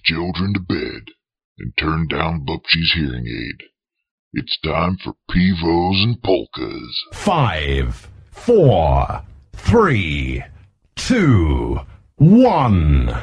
children to bed and turn down Bubshy's hearing aid. It's time for Pivos and Polkas. 5, 4, 3, 2, 1.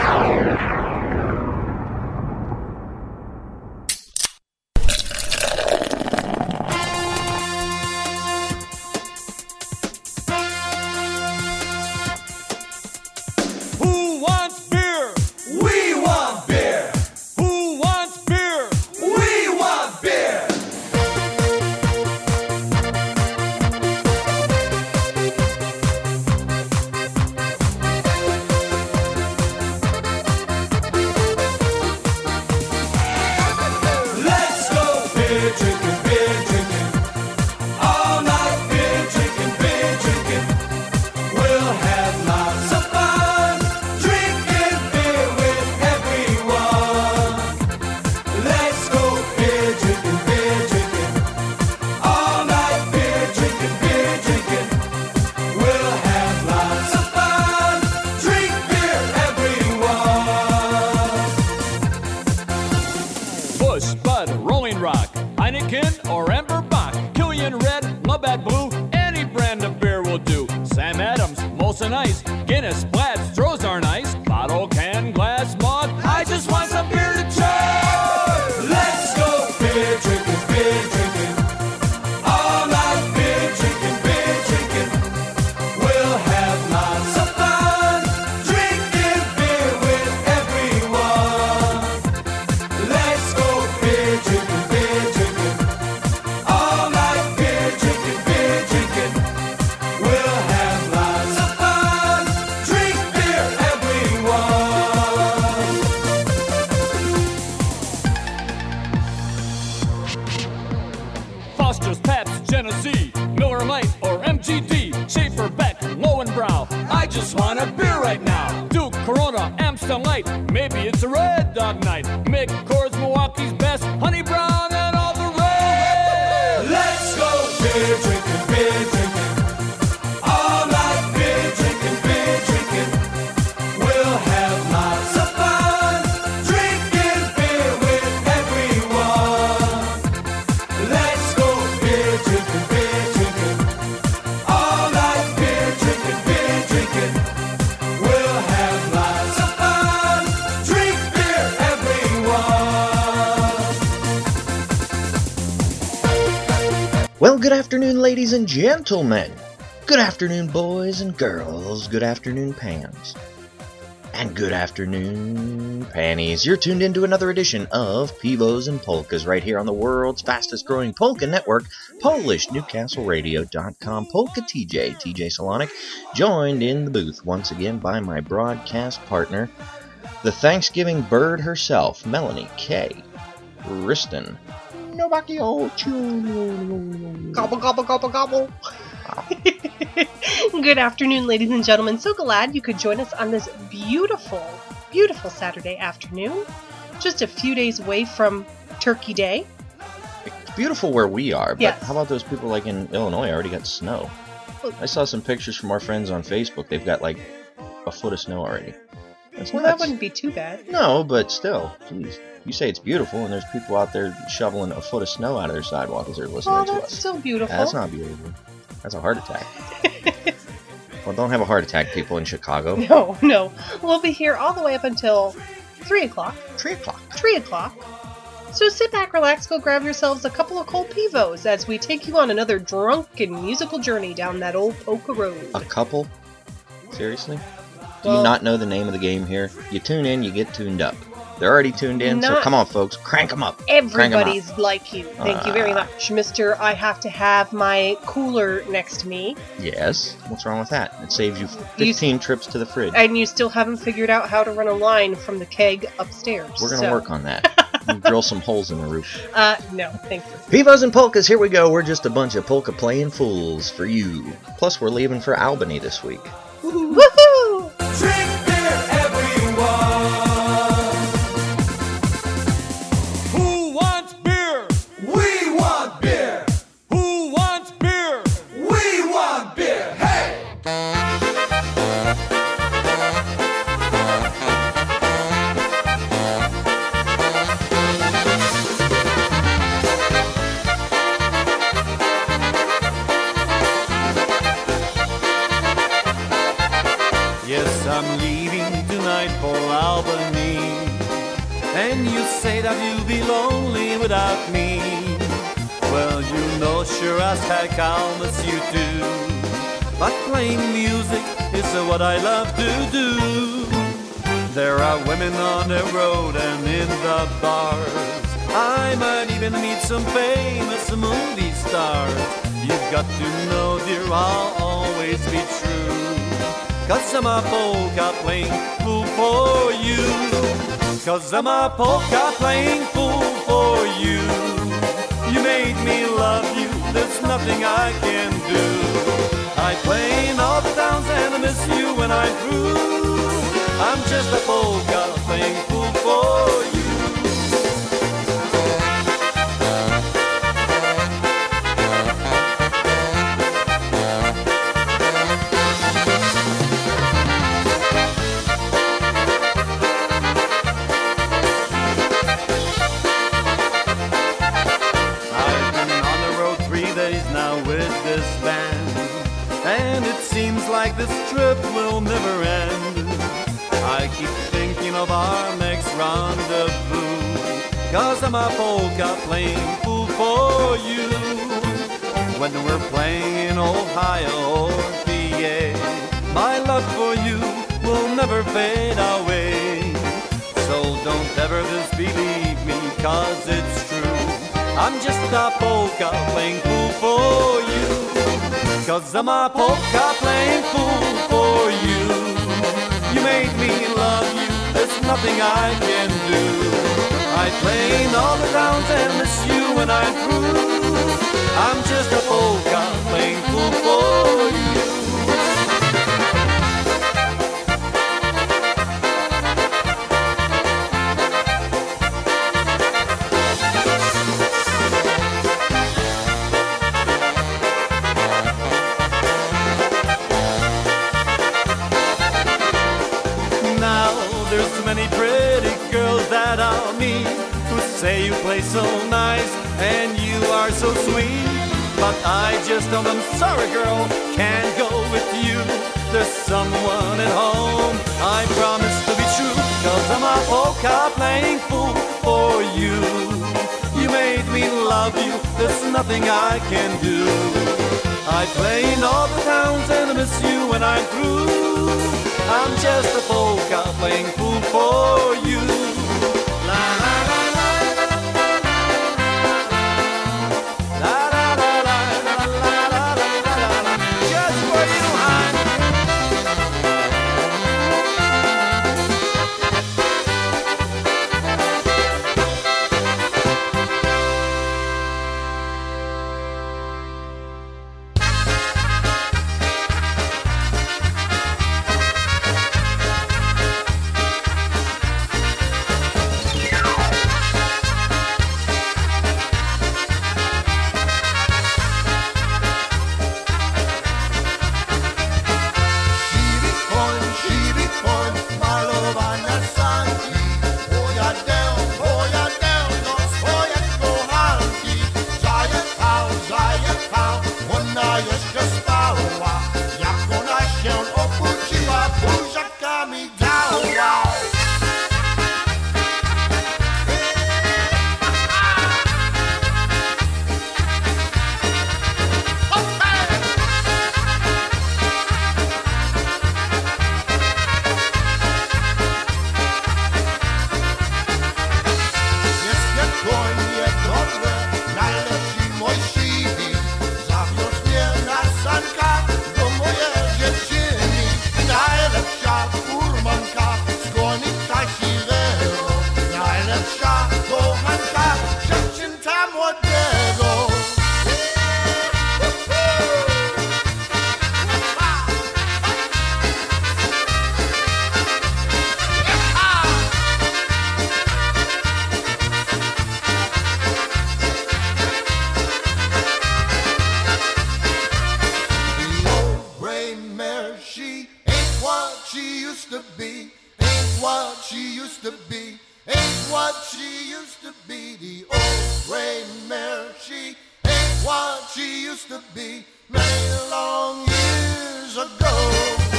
Well, good afternoon, ladies and gentlemen. Good afternoon, boys and girls. Good afternoon, pans. And good afternoon, panties. You're tuned into another edition of Pivos and Polkas right here on the world's fastest growing polka network, PolishNewcastleRadio.com. Polka TJ Salonik, joined in the booth once again by my broadcast partner, the Thanksgiving bird herself, Melanie K. Riston. Gobble, gobble, gobble, gobble. Good afternoon, ladies and gentlemen. So glad you could join us on this beautiful, beautiful Saturday afternoon. Just a few days away from Turkey Day. It's beautiful where we are, but yes. How about those people like in Illinois already got snow? I saw some pictures from our friends on Facebook. They've got like a foot of snow already. That's well, nuts. that wouldn't be too bad. No, but still, geez. You say it's beautiful, and there's people out there shoveling a foot of snow out of their sidewalk as they're listening to us. That's still beautiful. That's not beautiful. That's a heart attack. Well, don't have a heart attack, people in Chicago. No. We'll be here all the way up until 3 o'clock. 3 o'clock. 3 o'clock. So sit back, relax, go grab yourselves a couple of cold Pivos as we take you on another drunken musical journey down that old polka road. A couple? Seriously? Do you not know the name of the game here? You tune in, you get tuned up. They're already tuned in, so come on, folks. Crank them up. Everybody's like you. Thank you very much, Mr. I have to have my cooler next to me. Yes. What's wrong with that? It saves you 15 trips to the fridge. And you still haven't figured out how to run a line from the keg upstairs. We're going to work on that. And drill some holes in the roof. No, thank you. Pivos and Polkas, here we go. We're just a bunch of polka-playing fools for you. Plus, we're leaving for Albany this week. Woohoo! Drink beer, everyone! Who wants beer? We want beer! Who wants beer? We want beer! Hey! When you say that you'll be lonely without me, well, you know sure as heck I'll miss you too. But playing music is what I love to do. There are women on the road and in the bars. I might even meet some famous movie stars. You've got to know, dear, I'll always be true. 'Cause I'm a polka playing fool for you. 'Cause I'm a polka playing fool for you. You made me love you, there's nothing I can do. I play in all the towns and I miss you when I'm through. I'm just a polka playing fool for you. Like this trip will never end. I keep thinking of our next rendezvous. 'Cause I'm a polka playing fool for you. When we're playing in Ohio or PA, my love for you will never fade away. So don't ever disbelieve me, 'cause it's true. I'm just a polka playing fool for you. 'Cause I'm a polka playing fool for you. You made me love you, there's nothing I can do. I play in all the towns and miss you when I'm through. I'm just a polka playing fool for you. Many pretty girls that I'll meet who say you play so nice and you are so sweet. But I just don't, I'm sorry girl, can't go with you. There's someone at home, I promise to be true. 'Cause I'm a polka playing fool for you. You made me love you, there's nothing I can do. I play in all the towns and I miss you when I'm through. I'm just a polka playing fool for you. La la la la la la la la la la la la. Just for you, hon.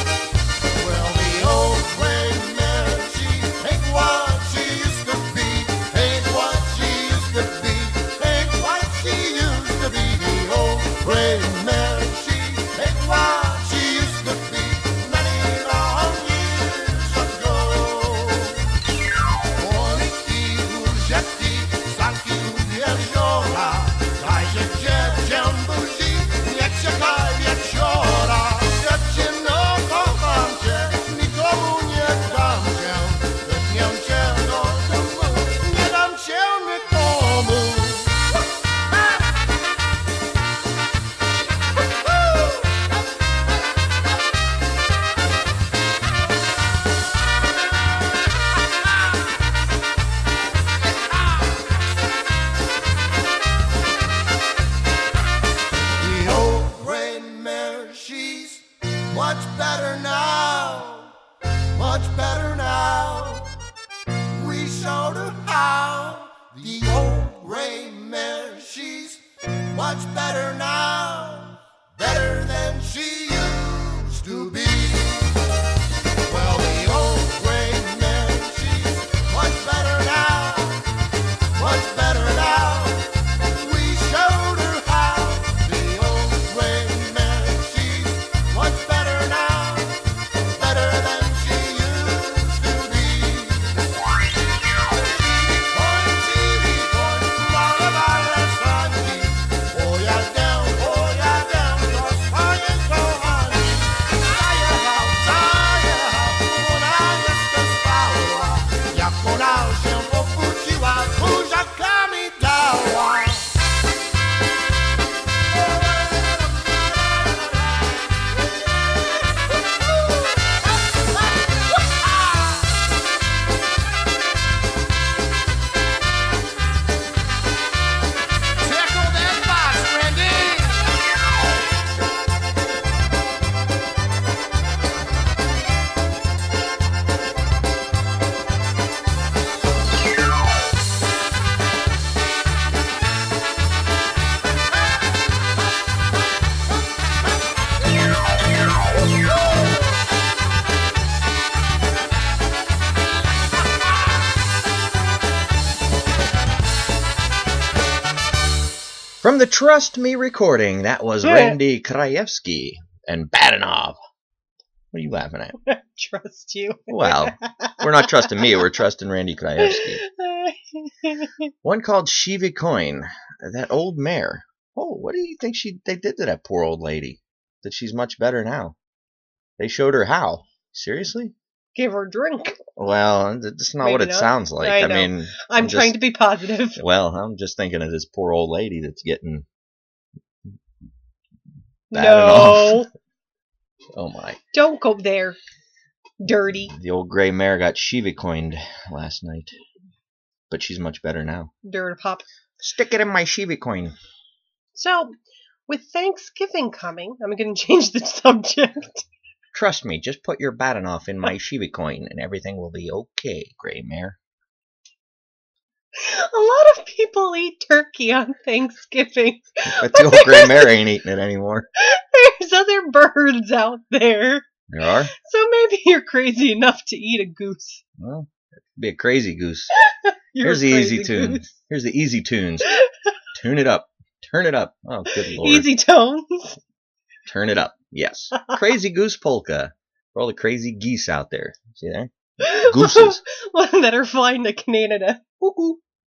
Well, the old gray mare, she ain't what she used to be. much better now, better than she used to be. Well, the old gray mare, she's much better now, much better now. We showed her how. The old gray mare, she's much better now, better than she used to be. From the Trust Me recording, that was Randy Krajewski and Badenov. What are you laughing at? Trust you. Well, we're not trusting me, we're trusting Randy Krajewski. One called Shiva Coin, that old mare. Oh, what do you think they did to that poor old lady? That she's much better now. They showed her how. Seriously? Give her a drink. Well, that's not Maybe what it not. sounds like. I I know. mean, I'm trying to be positive. Well, I'm just thinking of this poor old lady that's getting bad No. enough. Oh my. Don't go there. Dirty. The old gray mare got Shiva coined last night. But she's much better now. Dirt pop. Stick it in my Shiva coin. So, with Thanksgiving coming, I'm going to change the subject. Trust me, just put your Badenoff in my Shiva coin and everything will be okay, gray mare. A lot of people eat turkey on Thanksgiving. But the old gray mare ain't eating it anymore. There's other birds out there. There are? So maybe you're crazy enough to eat a goose. Well, it'd be a crazy goose. You're Here's a the easy crazy tune. goose. Here's the easy tunes. Tune it up. Turn it up. Oh, good lord. Easy tones. Turn it up. Yes. Crazy Goose Polka. For all the crazy geese out there. See there? Gooses. That are flying to Canada. Woo-hoo.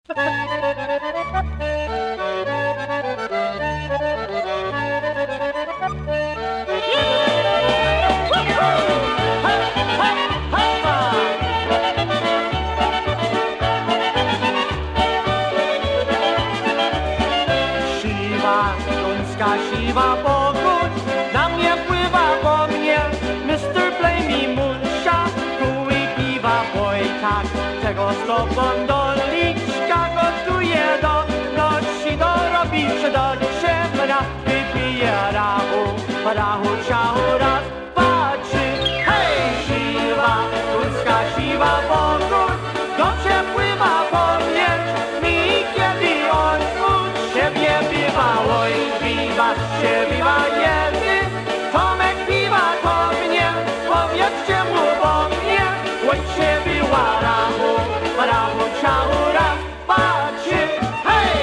Siwa, duńska siwa pogoń, na mnie pływa po mnie. Mr. Play me musza, tu i piwa Wojtak. Tego z tobą do liczka gotuje do nocy, dorobi się do ciemna. Wypije rachu, ciachu raz, dwa, trzy. Hej, siwa, duńska siwa pogoń, do cię pływa po mnie. Mi kiedy on u siebie bywa, oj, biwa się, biwa jedy. Tomek piwa to mnie, powiedzcie mu o mnie. Oj, się była rachu, ciachu raz, dwa, trzy. Hej!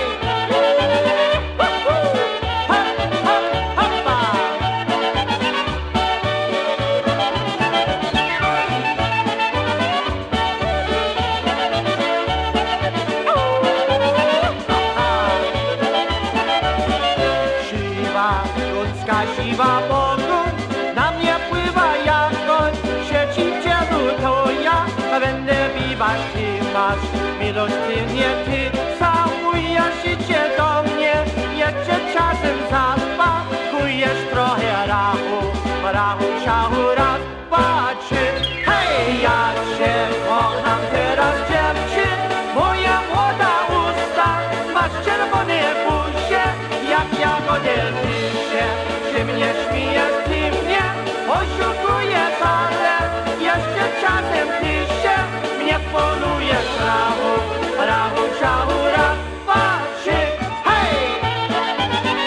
Ha, ha, ha, ha. Siwa, ludzka siwa pogoń, na mnie pływa jak koń. Sieci cielu to ja, a będę biwać, kiwać. Miłość ty, nie ty, całujesz się do mnie. Jeszcze czasem zapakujesz trochę rachu, ciachu raz, dwa, trzy. Hej, ja cię kocham teraz, dziewczyn, moja młoda usta, masz czerwone buzie, jak jagody liście. Czy mnie śmiejesz, ty mnie oszukujesz, ale jeszcze czasem ty się mnie polujesz. Rachu, ciachu raz, dwa, trzy. Hej!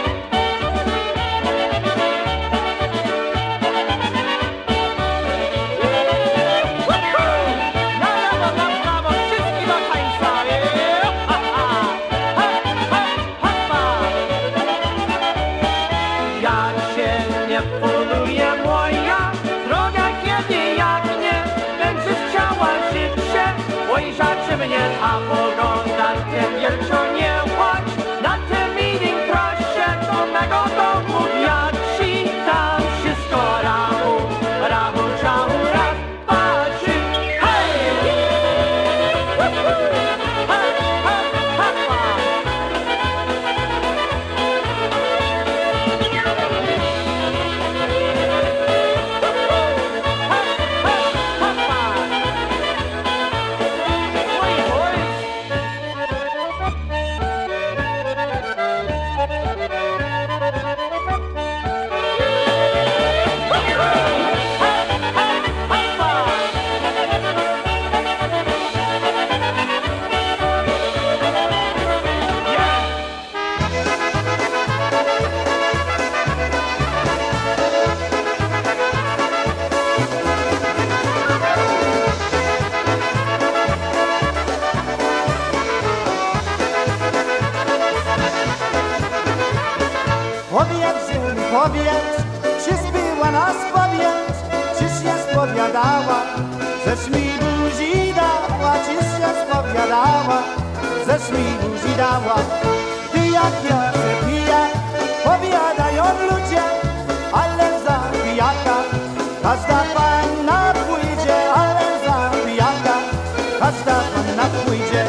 mnie a poglądać, ten wielczo nie płacz. Na tym meeting proszę do mego domu wiatrzy. Tam wszystko ramu, ramu, czamu, raz, dwa, trzy. Hej! Ha, ha, ha, ha. Powiedz, czy zbyła nas powiedz, czyś się spowiadała, żeś mi buzi dała, czyś się spowiadała, żeś mi buzi dała. Pijak ja se pijak, powiadają ludzie, ale za pijaka każda panna pójdzie, ale za pijaka każda panna pójdzie.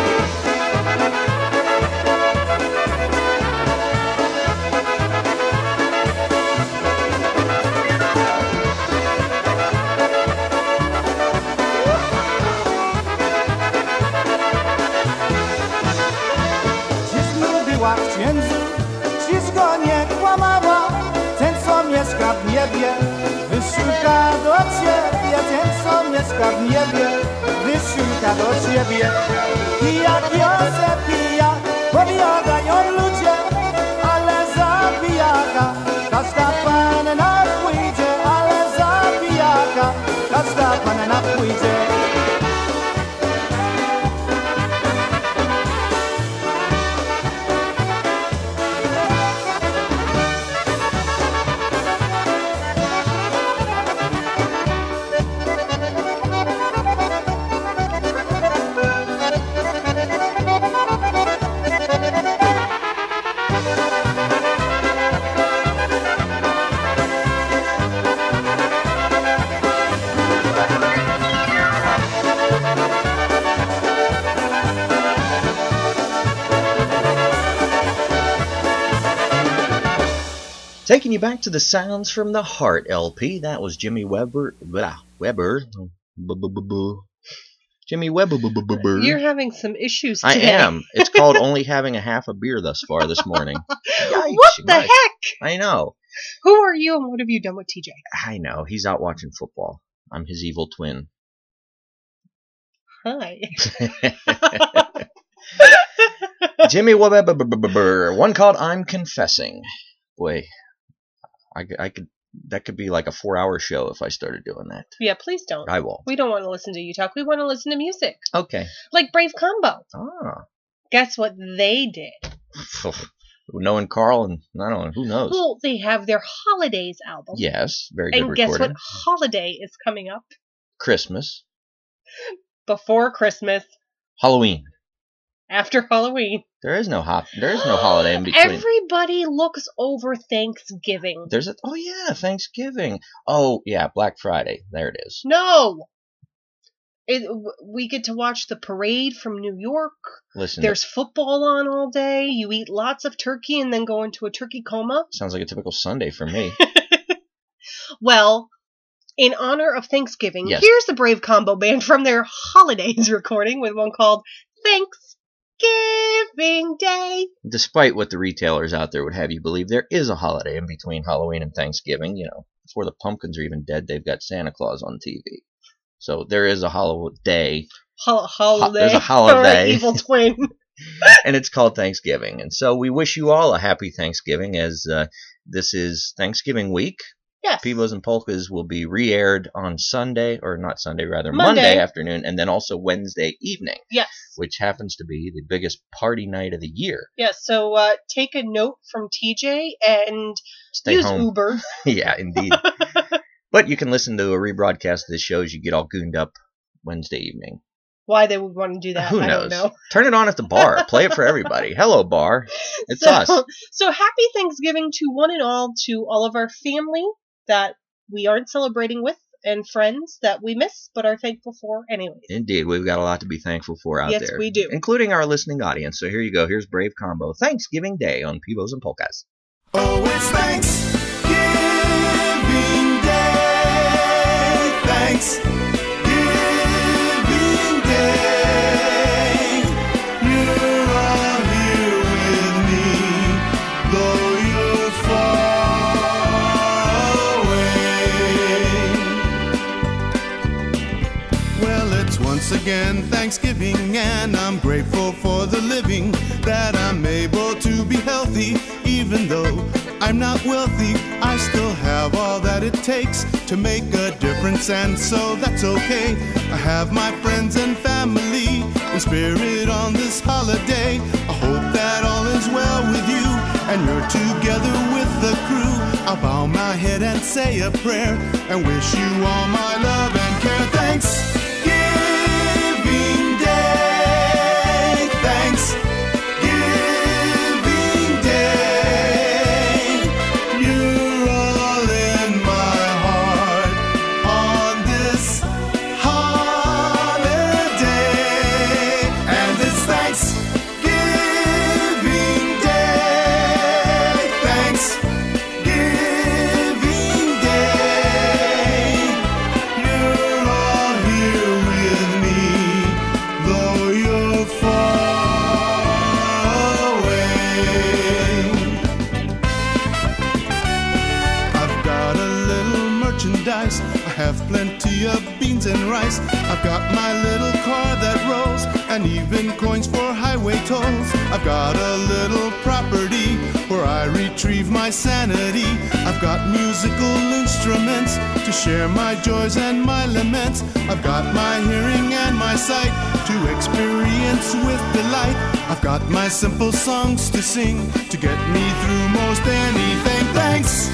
W księdzu, czyż go nie kłamała? Ten, co mieszka w niebie, wyszuka do ciebie. Ten, co mieszka w niebie, wyszuka do ciebie. Pijak Józef pijak, powiadają ludzie, ale za pijaka każda panna pójdzie, ale za pijaka każda panna pójdzie. Taking you back to the Sounds from the Heart LP, that was Jimmy Weber. Jimmy Weber. You're having some issues I today. am. It's called only having a half a beer thus far this morning. Yikes, What the my- heck? I know. Who are you and what have you done with TJ? I know. He's out watching football. I'm his evil twin. Hi. Jimmy Weber. One called I'm Confessing. Boy, I could. That could be like a 4-hour show if I started doing that. Yeah, please don't. I won't. We don't want to listen to you talk. We want to listen to music. Okay. Like Brave Combo. Ah. Guess what they did? Knowing Carl and I don't know, who knows? Well, they have their Holidays album. Yes, very good And guess recording. what holiday is coming up? Christmas. Before Christmas, Halloween. after Halloween. There is no holiday in between. Everybody looks over Thanksgiving. Oh yeah, Thanksgiving. Oh yeah, Black Friday. There it is. No! We get to watch the parade from New York. Listen, There's football on all day. You eat lots of turkey and then go into a turkey coma. sounds like a typical Sunday for me. Well, in honor of Thanksgiving, Yes. here's the Brave Combo Band from their Holidays recording with one called Thanksgiving Day. Despite what the retailers out there would have you believe, there is a holiday in between Halloween and Thanksgiving. You know, before the pumpkins are even dead, they've got Santa Claus on TV. So there is a holiday, Holiday. There's a holiday. Or an evil twin. and it's called Thanksgiving. And so we wish you all a happy Thanksgiving, as this is Thanksgiving week. Yes. Pivos and Polkas will be re-aired on Sunday, or not Sunday, rather Monday. Monday afternoon, and then also Wednesday evening, Yes. which happens to be the biggest party night of the year. Yes. So take a note from TJ and Stay use home. Uber. Yeah, indeed. But you can listen to a rebroadcast of this show as you get all gooned up Wednesday evening. Why they would want to do that, Who I knows? don't know. Turn it on at the bar. Play it for everybody. Hello, bar. It's so, us. So happy Thanksgiving to one and all, to all of our family that we aren't celebrating with, and friends that we miss but are thankful for anyways. Indeed, we've got a lot to be thankful for out there. Yes, we do. Including our listening audience. So here you go. Here's Brave Combo. Thanksgiving Day on Peebles and Polkas. Oh, it's Thanksgiving Day. Thanksgiving Day. You're all here with me, though you're far away. Well, it's once again Thanksgiving, and I'm grateful for the living, that I'm able to be healthy. Even though I'm not wealthy, I still have all that it takes to make a difference, and so that's okay. I have my friends and family in spirit on this holiday. I hope that all is well with you, and you're together with the crew. I'll bow my head and say a prayer, and wish you all my love and care. Thanksgiving Day. Thanks. I have plenty of beans and rice. I've got my little car that rolls, and even coins for highway tolls. I've got a little property where I retrieve my sanity. I've got musical instruments to share my joys and my laments. I've got my hearing and my sight to experience with delight. I've got my simple songs to sing to get me through most anything. Thanks.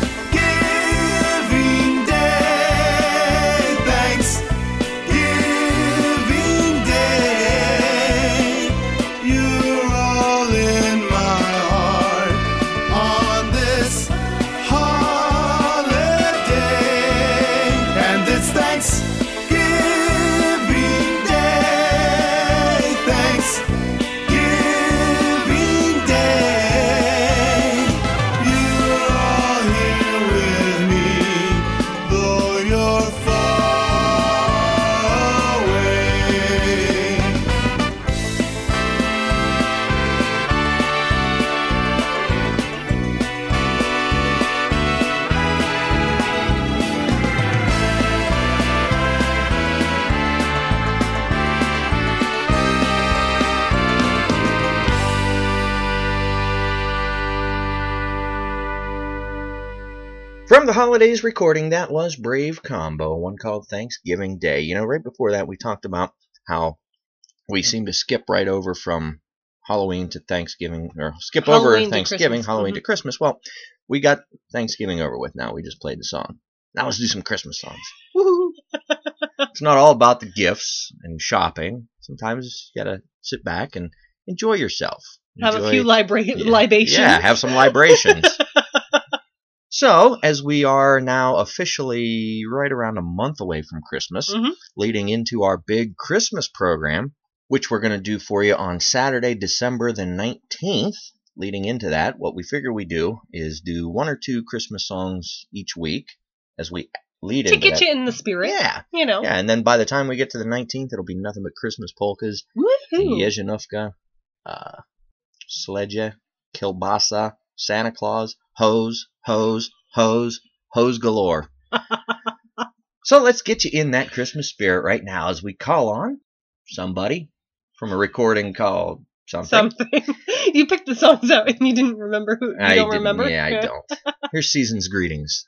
From the holidays recording, that was Brave Combo, one called Thanksgiving Day. You know, right before that, we talked about how we seem to skip right over from Halloween to Thanksgiving, or skip over Thanksgiving, Halloween to Christmas. Well, we got Thanksgiving over with now. We just played the song. Now let's do some Christmas songs. Woohoo! It's not all about the gifts and shopping. Sometimes you gotta sit back and enjoy yourself. Have a few libations. Yeah, have some libations. So, as we are now officially right around a month away from Christmas, leading into our big Christmas program, which we're going to do for you on Saturday, December the 19th, leading into that, what we figure we do is do one or two Christmas songs each week as we lead into that. To get you in the spirit. Yeah. You know. Yeah, and then by the time we get to the 19th, it'll be nothing but Christmas polkas, Yezhanovka, Sledge, Kielbasa, Santa Claus, hose galore. So let's get you in that Christmas spirit right now as we call on somebody from a recording called something. You picked the songs out and you didn't remember who. You don't remember? Yeah, I don't. Here's Season's Greetings.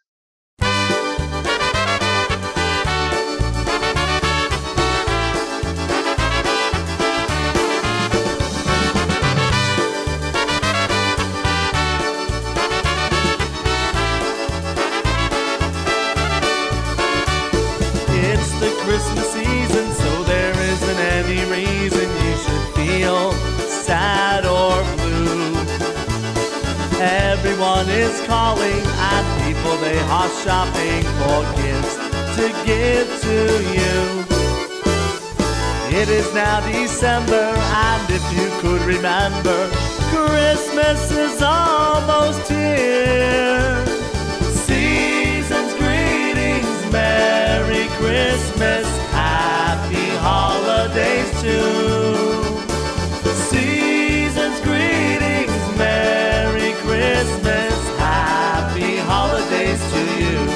Christmas season, so there isn't any rain is calling, and people they are shopping for gifts to give to you. It is now December, and if you could remember, Christmas is almost here. Season's greetings, Merry Christmas, Happy Holidays too. Season's greetings, Merry Christmas, Happy Holidays to you.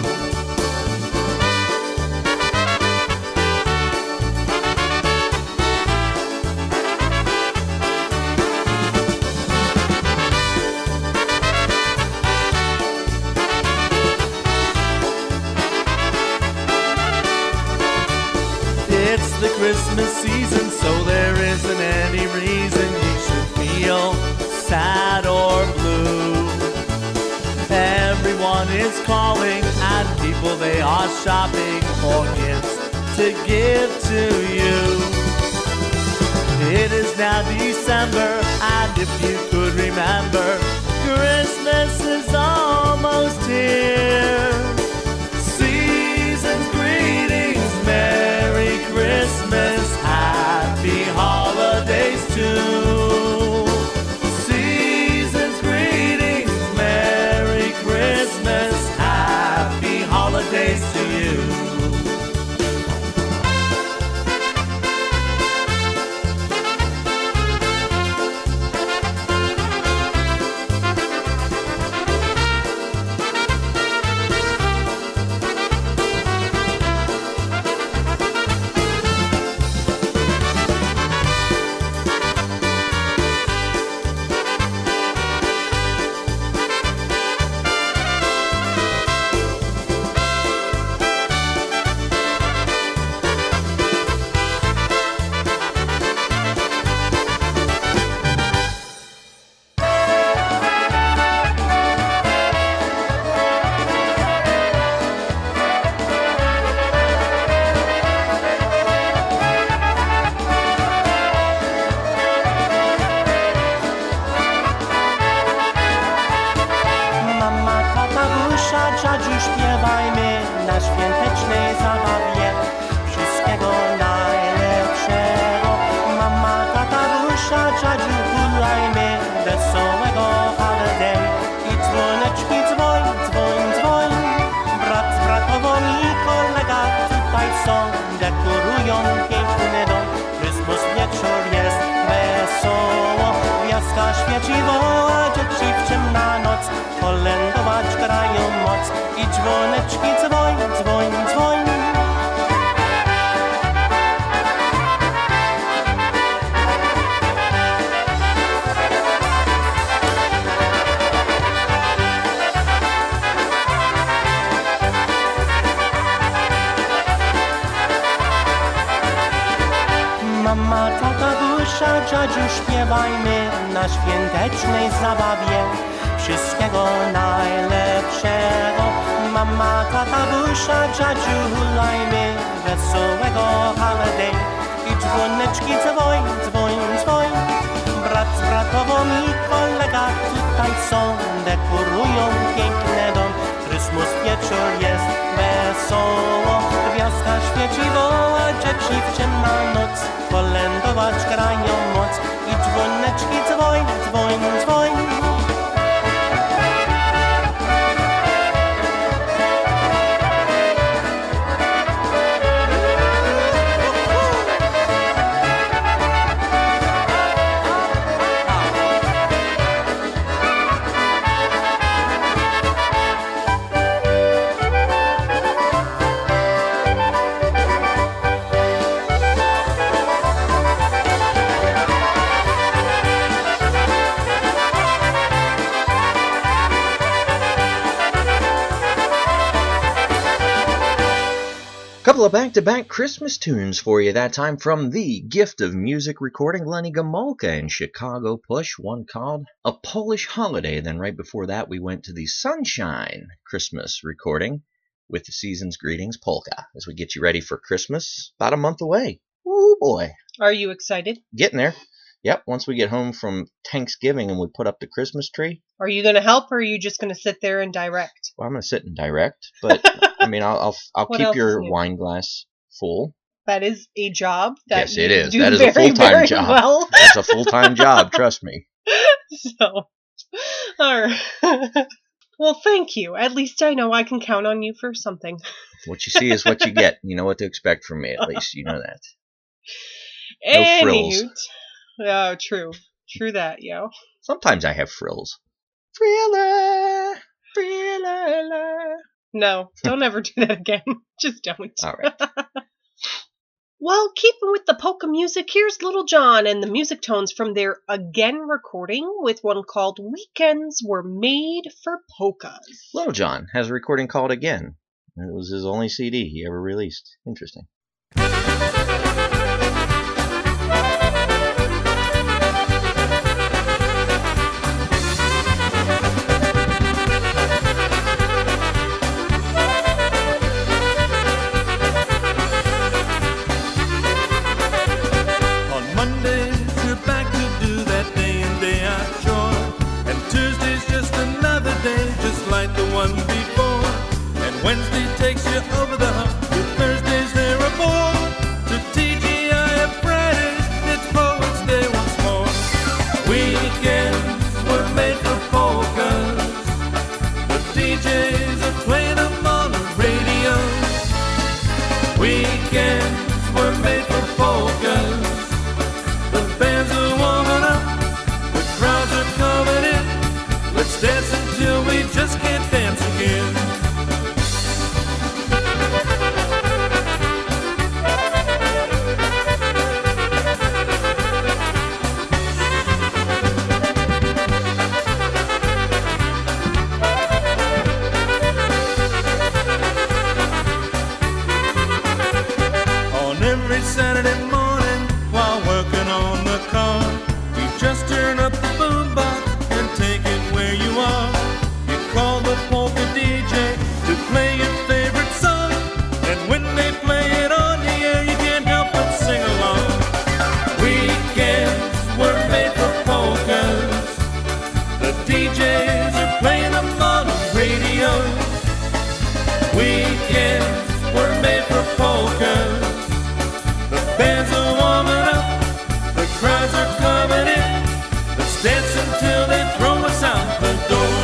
It's the Christmas season, so there isn't any reason you should feel sad or blue. Everyone is calling, and people they are shopping for gifts to give to you. It is now December, and if you could remember, Christmas is almost here. Season's greetings, Merry Christmas, Happy Holidays too. Season's greetings, Merry Christmas, Happy Holidays to you. Dziadziu, śpiewajmy na świątecznej zabawie wszystkiego najlepszego. Mama, tata, Rusia, dziadziu, hulajmy wesołego holiday. I dzwoneczki dzwoń, dzwoń, dzwoń. Brat z bratową i kolega tutaj są, dekorują piękny dom. Chrystus wieczór jest wesoło, gwiazdka świeci, woła dzieci w ciemna noc. Kolędować grają moc i dzwoneczki dzwoń, dzwoń, dzwoń. Mama, tata, Dusia, dziadziu, śpiewajmy na świątecznej zabawie wszystkiego najlepszego. Mama, tata, Dusia, dziadziu, hulajmy wesołego holiday. I dzwoneczki dzwoń, dzwoń, dzwoń. Brat z bratową i kolega tutaj są, dekorują piękny dom. Chrystus wieczór jest wesoło, gwiazdka świeci, woła dzieci w ciemna noc. Kolędować grają moc i dzwoneczki dzwoń, dzwoń, dzwoń. Couple of back-to-back Christmas tunes for you that time from the Gift of Music recording, Lenny Gomulka and Chicago Push, one called A Polish Holiday. Then right before that we went to the Sunshine Christmas recording with the Season's Greetings Polka as we get you ready for Christmas, about a month away. Woo boy. Are you excited? Getting there. Yep, once we get home from Thanksgiving and we put up the Christmas tree. Are you going to help, or are you just going to sit there and direct? Well, I'm going to sit and direct, but I mean, I'll What keep else your is new? wine glass full. That is a job that Yes, you it is. do That is a very, full-time very job. well. That's a full-time job, trust me. So, all right. Well, thank you. At least I know I can count on you for something. What you see is what you get. You know what to expect from me, at least. You know that. No frills. Oh, true. True that, yo. Sometimes I have frills. Friller, friller. No, don't ever do that again. Just don't. All right. Well, keeping with the polka music, here's Little John and the music tones from their Again recording with one called Weekends Were Made for Polkas. Little John has a recording called Again. It was his only CD he ever released. Interesting. On Mondays, you're back to do that day in, day out chore. And Tuesday's just another day, just like the one before. And Wednesday takes you over the hump. Your Thursdays, there are more. To TGI and Fridays, it's Poets' Day once more. Weekends were made for polkas. The DJs are playing them on the radio. Weekends were made for polkas. The bands are warming up, the crowds are coming in. Let's dance until we just can't dance again. On every Saturday morning, while working on the car, you just turn up the boombox and take it where you are. You call the polka DJ to play your favorite song, and when they play it on the air, you can't help but sing along. Weekends were made for polkas. The DJs are playing them on the radio. Weekends were made for polkas. The bands are warming up, the crowds are coming in. Let's dance until they throw us out the door.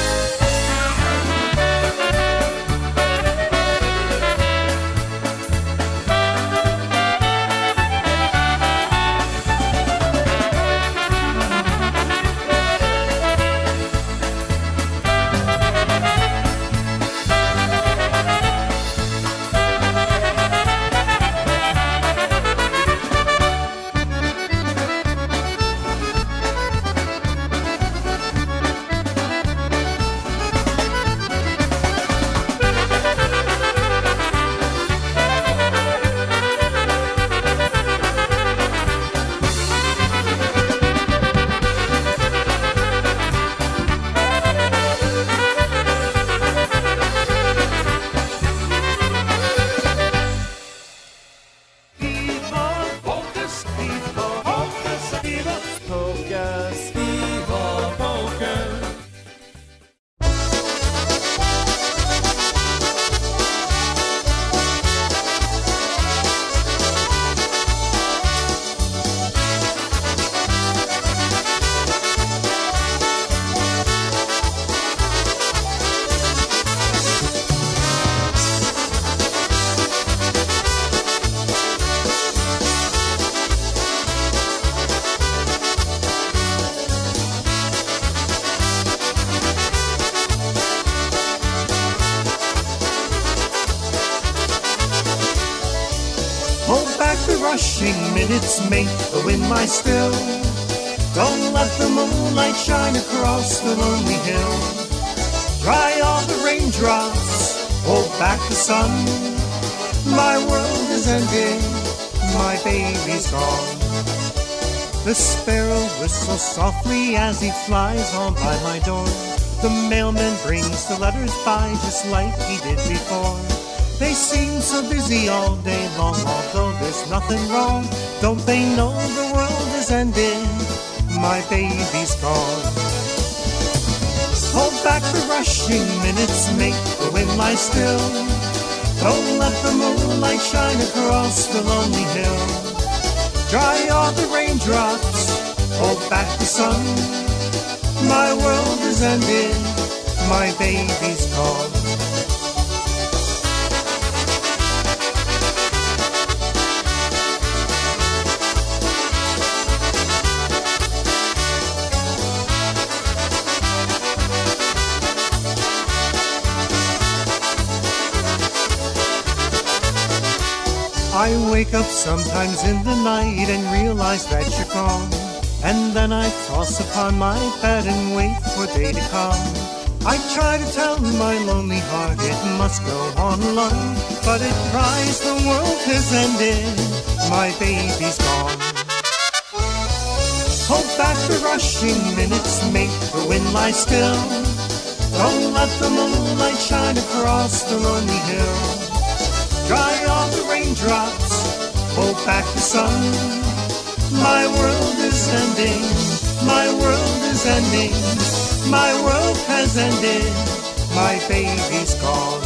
Hold back the rushing minutes, mate, the wind might still. Don't let the moonlight shine across the lonely hill. Dry all the raindrops, hold back the sun. My world is ending, my baby's gone. The sparrow whistles softly as he flies on by my door. The mailman brings the letters by just like he did before. They seem so busy all day long, although they're there's nothing wrong. Don't they know the world is ending? My baby's gone. Hold back the rushing minutes, make the wind lie still. Don't let the moonlight shine across the lonely hill. Dry all the raindrops, hold back the sun. My world is ending, my baby's gone. I wake up sometimes in the night and realize that you're gone. And then I toss upon my bed and wait for day to come. I try to tell my lonely heart it must go on alone, but it cries the world has ended, my baby's gone. Hold back the rushing minutes, make the wind lie still. Don't let the moonlight shine across the lonely hill. Dry all the raindrops, hold back the sun. My world is ending, my world is ending. My world has ended, my baby's gone.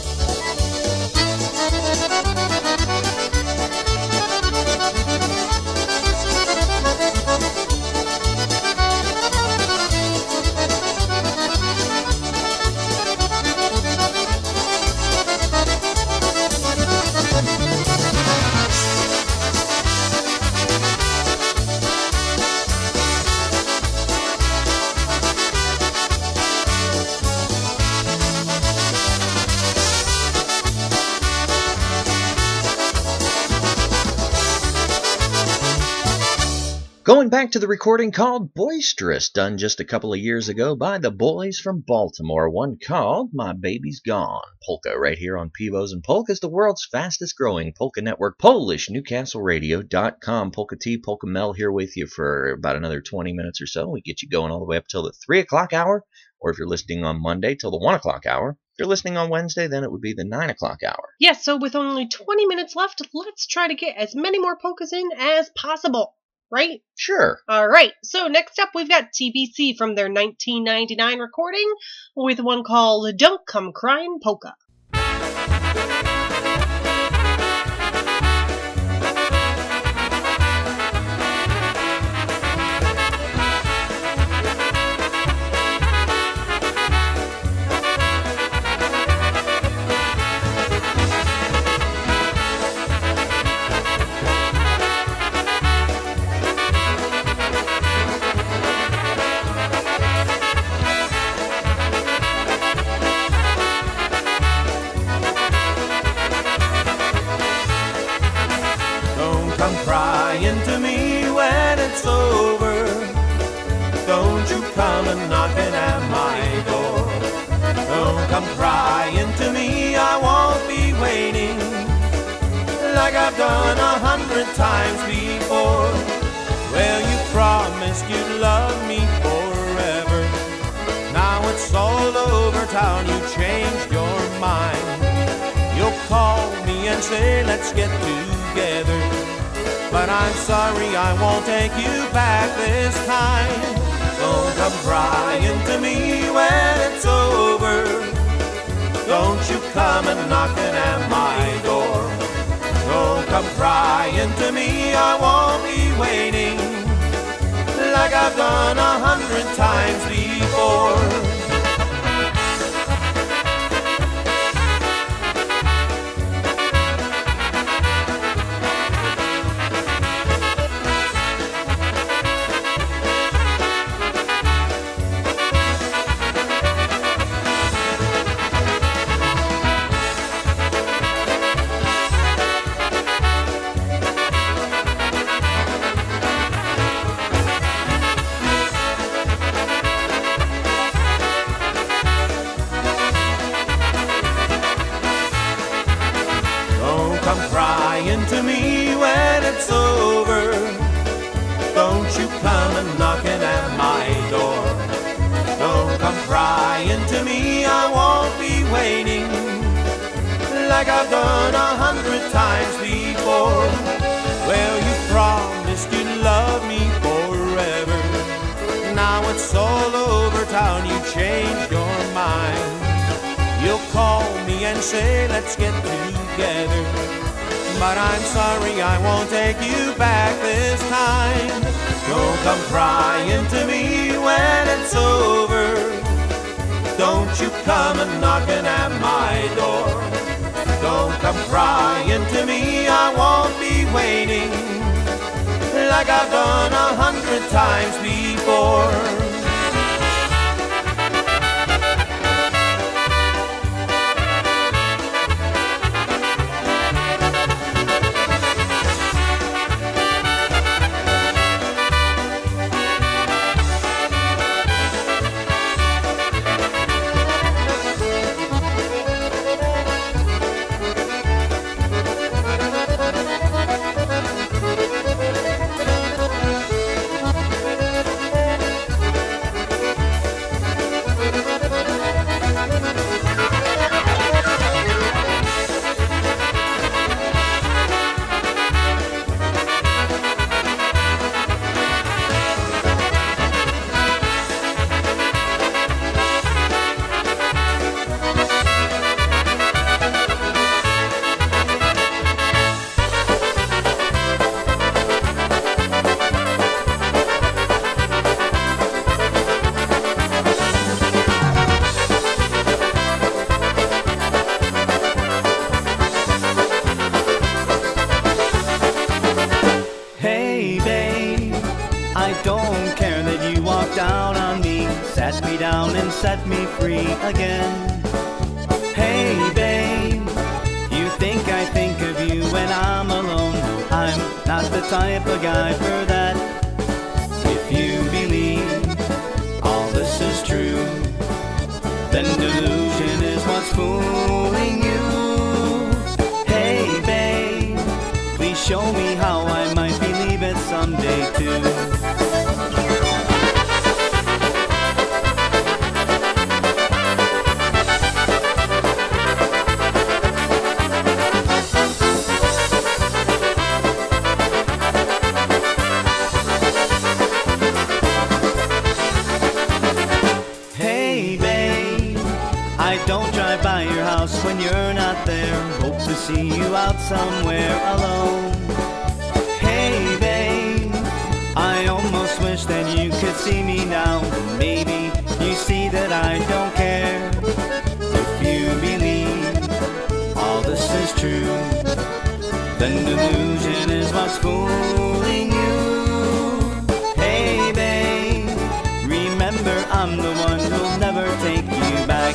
Going back to the recording called Boisterous, done just a couple of years ago by the boys from Baltimore. One called My Baby's Gone. Polka right here on Pivos and Polkas, the world's fastest growing polka network, PolishNewcastleRadio.com. Polka T, Polka Mel here with you for about another 20 minutes or so. We get you going all the way up till the 3 o'clock hour, or if you're listening on Monday, till the 1 o'clock hour. If you're listening on Wednesday, then it would be the 9 o'clock hour. Yes, so with only 20 minutes left, let's try to get as many more polkas in as possible. Right? Sure. All right. So next up, we've got TBC from their 1999 recording with one called Don't Come Crying Polka. Crying to me when it's over. Don't you come and knocking at my door. Don't come crying to me, I won't be waiting, like I've done 100 times before. Well, you promised you'd love me forever. Now it's all over town, you changed your mind. You'll call me and say, let's get together. But I'm sorry, I won't take you back this time. Don't come crying to me when it's over. Don't you come and knocking at my door. Don't come crying to me, I won't be waiting, like I've done 100 times before. To me when it's over. Don't you come and knocking at my door. Don't come crying to me, I won't be waiting, like I've done 100 times before. before. Well, you promised you'd love me forever. Now it's all over town, you changed your mind. You'll call me and say, let's get together. But I'm sorry, I won't take you back this time. Don't come crying to me when it's over. Don't you come and knocking at my door. Don't come crying to me, I won't be waiting, like I've done 100 times before. Set me free again. Hey babe, you think I think of you when I'm alone. No, I'm not the type of guy for that. If you believe all this is true, then delusion is what's fooling you. Hey babe, please show me how I might believe it someday too. When you're not there, hope to see you out somewhere alone. Hey babe, I almost wish that you could see me now. Maybe you see that I don't care. If you believe all this is true, then delusion is what's fooling you. Hey babe, remember I'm the one who'll never take you back.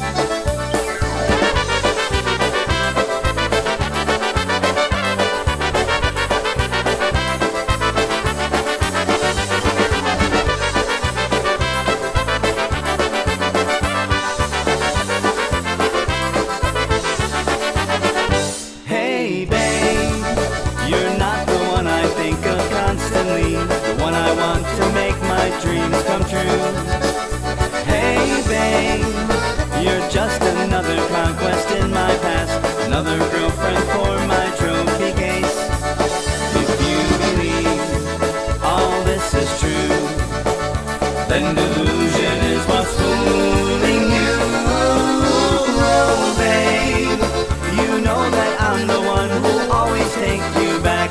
Another girlfriend for my trophy case. If you believe all this is true, then delusion is what's fooling you. Oh babe, you know that I'm the one who'll always take you back.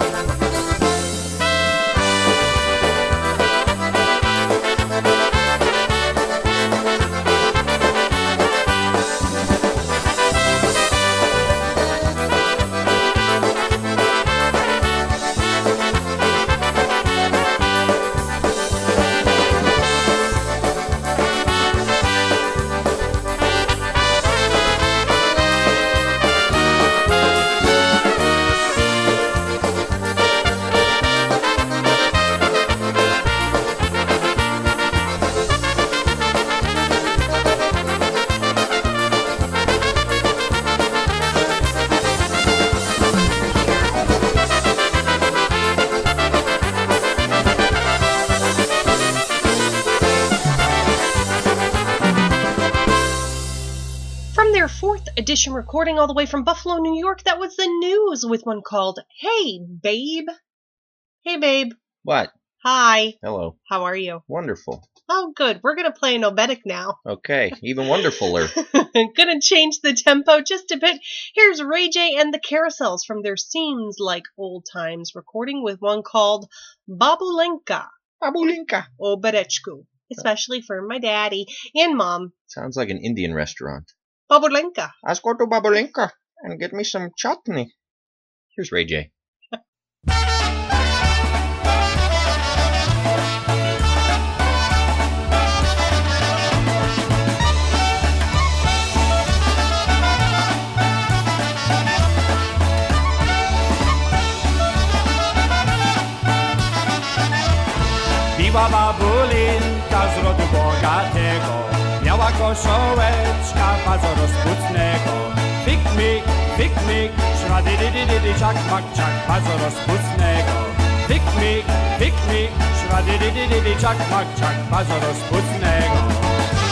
edition recording all the way from Buffalo, New York. That was the news with one called Hey Babe. Hey Babe. What? Hi. Hello. How are you? Wonderful. Oh, good. We're going to play an obetic now. Okay, even wonderfuler. Gonna change the tempo just a bit. Here's Ray J and the Carousels from their Seems Like Old Times recording with one called Babulenka. Babulenka. Oberechku. Especially for my daddy and mom. Sounds like an Indian restaurant. Babulenka. Let's go to Babulenka and get me some chutney. Here's Ray J. Biła babulinka z rodu bogatego, miała kosziołeczka bardzo rozputnego. Fik mik, szwadydydydydy, czak mak czak, bardzo rozputnego. Fik mik, szwadydydydydy, czak mak czak, bardzo rozputnego.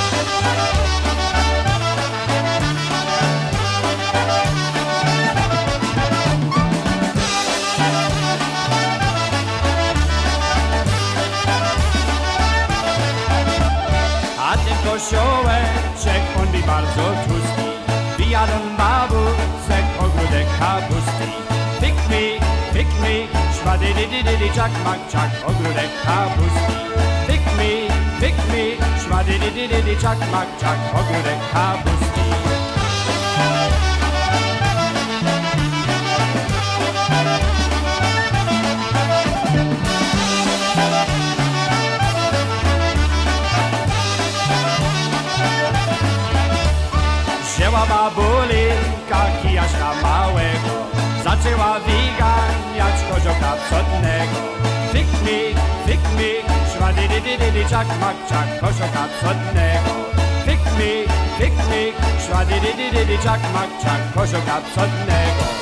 Kosiołeczek, on mi bardzo tłusti, wyjadam babusek, ogródek kapusty. Fik mik, szwadydydydydy, czak mak czak, ogródek kapusty. Fik mik, szwadydydydydy, czak mak czak, ogródek kapusty. Wzięła babulinka kijaśka małego, zaczęła wyganiać koziołka psotnego. Fik mik, szwadydydydydy, czak mak czak, koziołka psotnego. Fik mik, szwadydydydydy, czak mak czak, koziołka psotnego.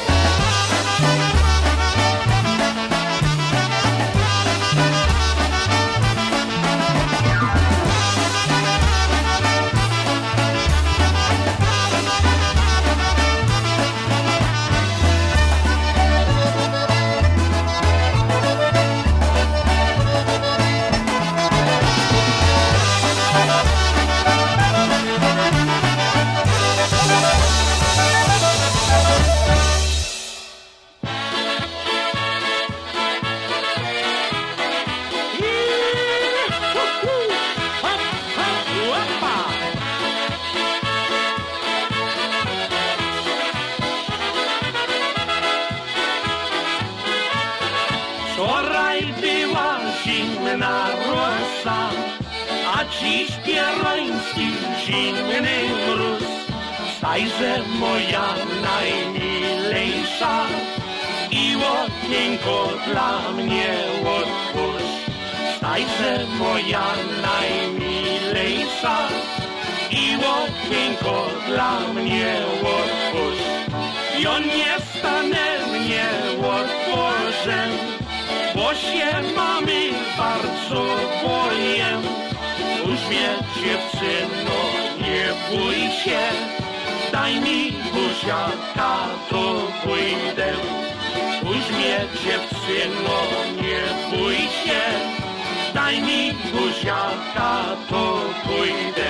Wczoraj była zimna rosa, a dziś pieroński zimny mróz. Stajże moja najmilejsza i ładnienko dla mnie otwórz. Stajże moja najmilejsza i ładnienko dla mnie otwórz. I on nie stanie mnie otworzem, bo się mamy bardzo boję. Już mnie dziewczyno, nie bój się, daj mi buziaka, to pójdę. Już mnie dziewczyno, nie bój się, daj mi buziaka, to pójdę.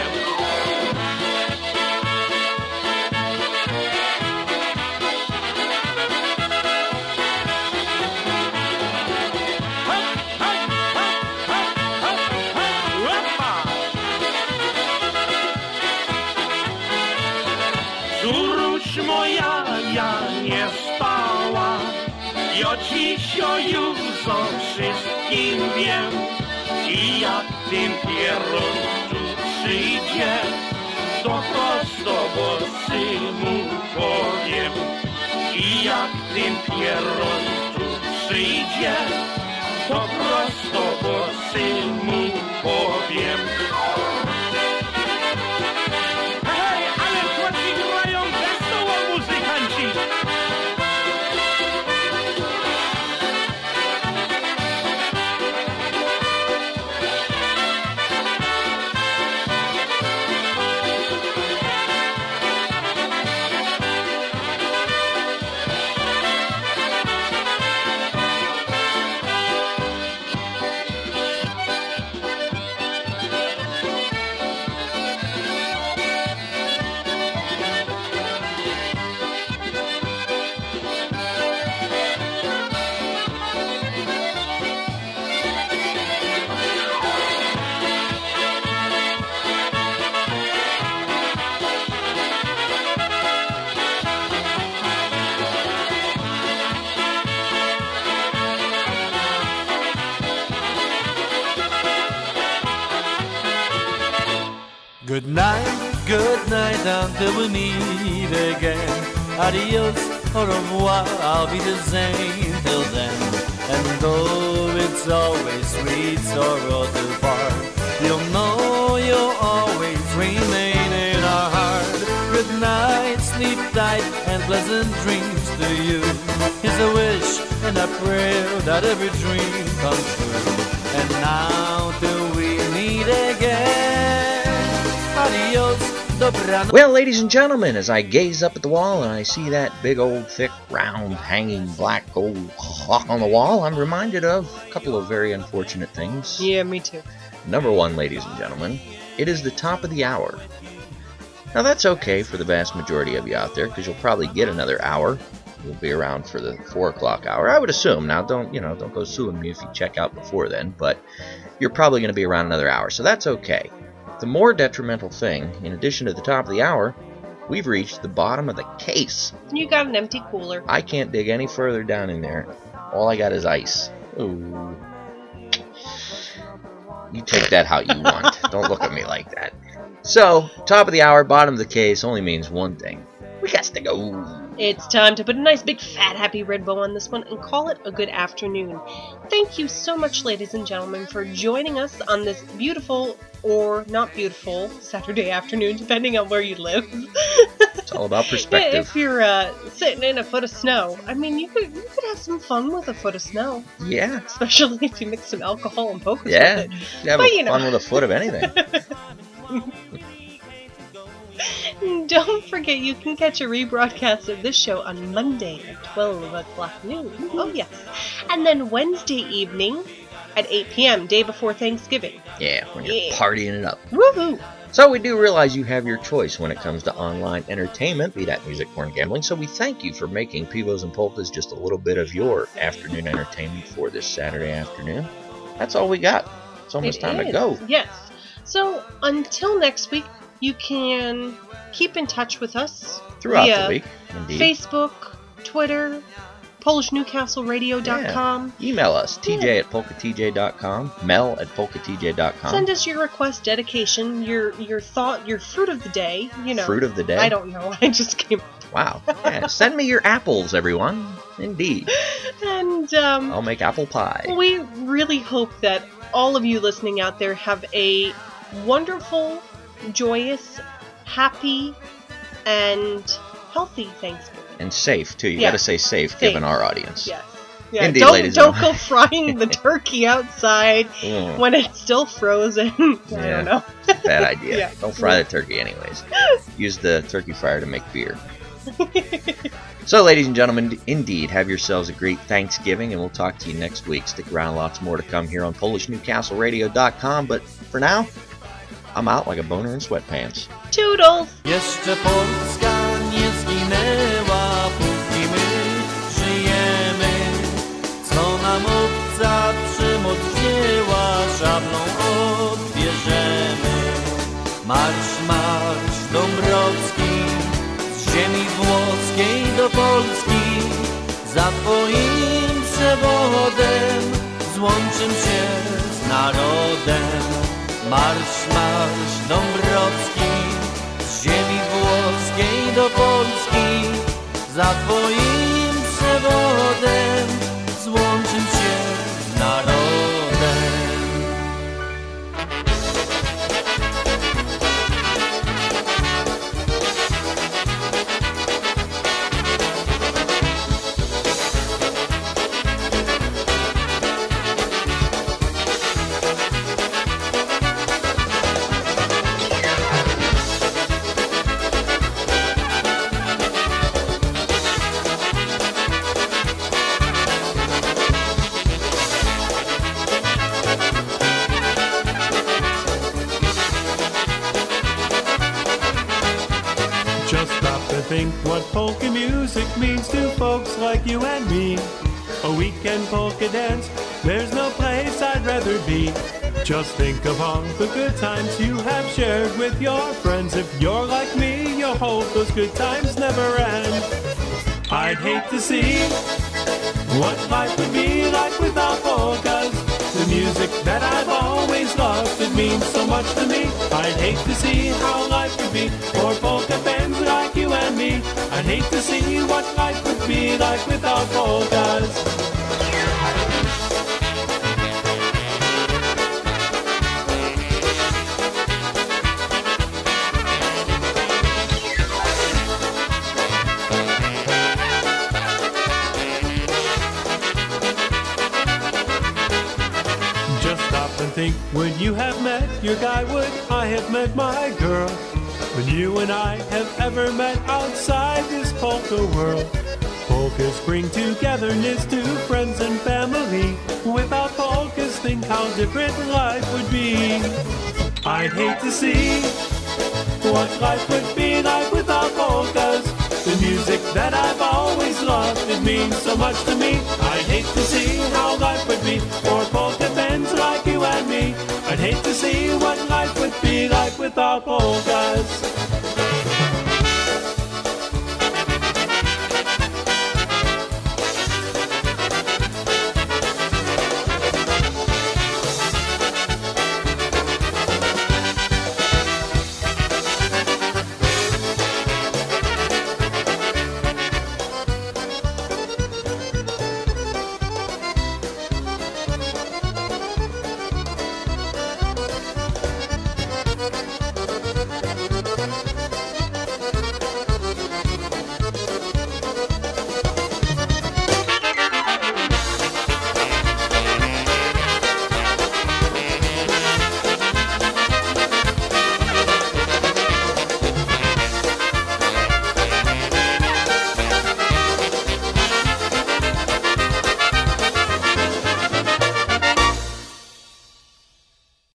Córuś moja, ja nie spała, ja dziś już o wszystkim wiem. I jak ten pieron tu przyjdzie, to prosto bosy mu powiem. I jak ten pieron tu przyjdzie, to prosto bosy mu powiem. Good night, until we meet again. Adios, au revoir, I'll be the same till then. And though it's always sweet sorrow to part, you'll know you'll always remain in our heart. Good night, sleep tight, and pleasant dreams to you. Here's a wish and a prayer that every dream comes true. And now till we meet again, adios, dobranoc. Well, ladies and gentlemen, as I gaze up at the wall and I see that big old thick round hanging black gold clock on the wall, I'm reminded of a couple of very unfortunate things. Yeah, me too. Number one, ladies and gentlemen, it is the top of the hour. Now that's okay for the vast majority of you out there, because you'll probably get another hour. You'll be around for the 4 o'clock hour, I would assume. Now don't go suing me if you check out before then, but you're probably going to be around another hour, so that's okay. The more detrimental thing, in addition to the top of the hour, we've reached the bottom of the case. You got an empty cooler. I can't dig any further down in there. All I got is ice. Ooh. You take that how you want. Don't look at me like that. So, top of the hour, bottom of the case only means one thing. We got to go. It's time to put a nice big fat happy red bow on this one and call it a good afternoon. Thank you so much, ladies and gentlemen, for joining us on this beautiful or not beautiful Saturday afternoon, depending on where you live. It's all about perspective. If you're sitting in a foot of snow, I mean, you could have some fun with a foot of snow. Yeah. Especially if you mix some alcohol and focus Yeah. with it. You have fun with a foot of anything. Don't forget, you can catch a rebroadcast of this show on Monday at 12 o'clock noon. Oh, yes. And then Wednesday evening at 8 p.m., day before Thanksgiving. Yeah, when you're partying it up. Woohoo! So we do realize you have your choice when it comes to online entertainment, be that music, porn, gambling. So we thank you for making Pivos and Polkas just a little bit of your afternoon entertainment for this Saturday afternoon. That's all we got. It's almost time to go. Yes. So until next week, you can keep in touch with us Throughout via the week, indeed. Facebook, Twitter, PolishNewcastleRadio.com. Yeah. Email us, tj@polkatj.com, mel@polkatj.com. Send us your request, dedication, your thought, your fruit of the day. Fruit of the day? I don't know. I just came up. Wow. Yeah, send me your apples, everyone. Indeed. And I'll make apple pie. We really hope that all of you listening out there have a wonderful, joyous, happy, and healthy Thanksgiving. And safe, too. You Yeah. gotta say safe, given our audience. Yes. Yeah. Indeed, don't don't go frying the turkey outside when it's still frozen. I don't know. Bad idea. Yeah. Don't fry the turkey anyways. Use the turkey fryer to make beer. So, ladies and gentlemen, indeed, have yourselves a great Thanksgiving, and we'll talk to you next week. Stick around, lots more to come here on PolishNewcastleRadio.com. But for now, I'm out like a boner in sweatpants. Toodles! Jeszcze Polska nie zginęła, póki my żyjemy. Co nam obca przymoc wzięła, szablą odbierzemy. Marsz, marsz Dąbrowski, z ziemi włoskiej do Polski. Za twoim przewodem złączym się z narodem. Marsz, marsz Dąbrowski, z ziemi włoskiej do Polski. Za twoim przewodem złączym się z narodem. Just stop to think what polka music means to folks like you and me. A weekend polka dance, there's no place I'd rather be. Just think of all the good times you have shared with your friends. If you're like me, you'll hope those good times never end. I'd hate to see what life would be like without polkas. The music that I've always loved, it means so much to me. I I'd hate to see how life would be for polka fans like you and me. I'd hate to see what life would be like without polkas. Think, would you have met your guy? Would I have met my girl? Would you and I have ever met outside this polka world? Polkas bring togetherness to friends and family. Without polkas, think how different life would be. I'd hate to see what life would be like without polkas. The music that I've always loved, it means so much to me. I'd hate to see how life would be for polka fans like you and me. I'd hate to see what life would be like without polkas.